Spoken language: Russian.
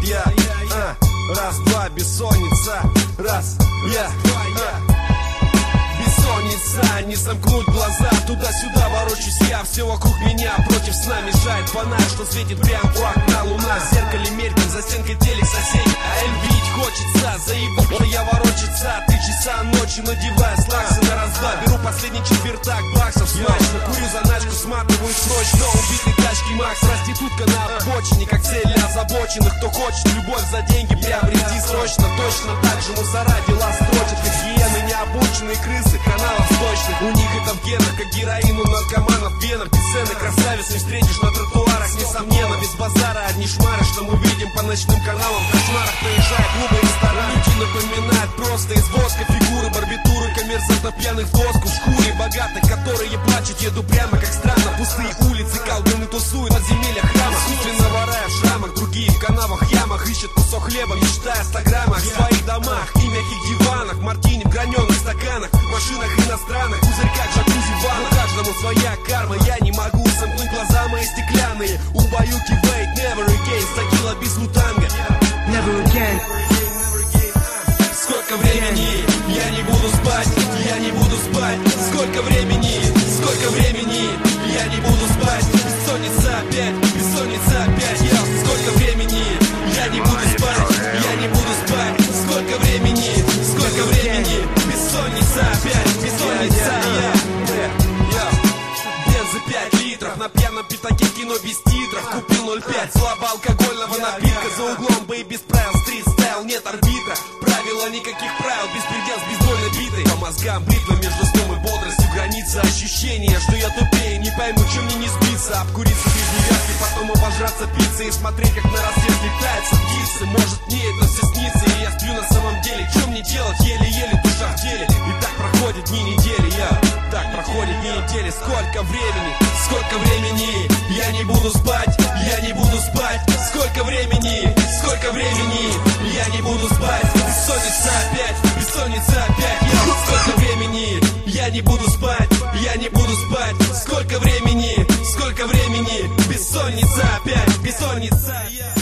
Раз, два, бессонница. Раз, бессонница, не сомкнуть глаза. Туда-сюда ворочусь я, все вокруг меня против сна мешает фонарь, что светит прямо у окна луна. В зеркале мельком, за стенкой телек соседей, а им видеть хочется. Заебал я ворочаться, 3 часа ночи, надевая слаксы на раз-два. Беру последний четвертак баксов смачно, курю заначку, сматываю срочно. Убитый тачки Макс, проститутка на обочине, как цель для озабоченных. Кто хочет любовь за деньги приобрети срочно. Точно так же мусора дела строчат, как гиены, необученные крысы каналов сточных. У них это в генах, как героин у наркоманов в венах. Бесценных красавиц не встретишь на тротуарах, несомненно. Без базара одни шмары, что мы видим по ночным каналам. В кошмарах проезжают клубы и рестораны. Люди напоминают просто из воска фигуры, барбитуры коммерсантов пьяных в доску. В шкуре богатых, которые плачут, еду прямо как странно. Пустые улицы, колдуны тусуют в подземельях храмов. Искусственно ворая в шрамах, другие в канавах, ямах. Ищут кусок хлеба, мечтая о 100 граммах. В своих домах и мягких диванах, мартини в граненых стаканах, машинах иностранных, пузырьках, джакузи, ваннах. Каждому своя карма, я не могу сомкнуть глаза мои стеклянные. Убаюкивает never again, стакила без мутанга. Never again. Сколько времени, я не буду спать, я не буду спать. Сколько времени, я не буду спать. Бессонница опять, бессонница опять. Сколько времени, я не буду спать, я не буду спать. Сколько времени, бессонница опять, бессонница. Бензы 5 литров, на пьяном пятаке кино без титров. Купил 0,5 слабоалкогольного напитка. За углом бэй без правил, стрит стайл, нет арбитра. Правила никаких правил, беспредел с бейсбольной битой. По мозгам бритва между сном и бодростью. Граница ощущения, что я тупее. Не пойму, чем мне не спится. Обкуриться без девятки, потом обожраться пиццей. И смотреть, как на рассвет летаются птицы. Может, мне это все снится, и я сплю на самом деле. Чем мне делать, еле-еле душа в теле. И так проходит дни недели, так проходит дни недели. Сколько времени, я не буду спать, я не буду спать. Сколько времени, я не буду спать. Бессонница опять, сколько времени, я не буду спать, я не буду спать. Сколько времени, бессонница опять, бессонница.